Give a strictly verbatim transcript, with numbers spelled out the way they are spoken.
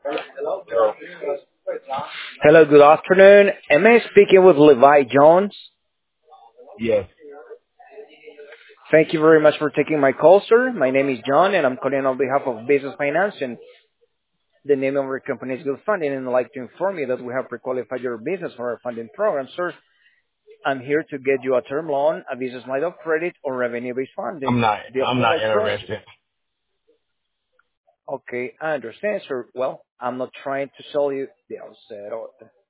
Hello. Hello, good afternoon. Am I speaking with Levi Jones? Yes. Thank you very much for taking my call, sir. My name is John, and I'm calling on behalf of Business Finance, and the name of our company is Good Funding, and I'd like to inform you that we have pre-qualified your business for our funding program, sir. I'm here to get you a term loan, a business line of credit, or revenue-based I'm funding. not. Do you have I'm the not right question? interested. Okay, I understand, sir. Well, I'm not trying to sell you the outset.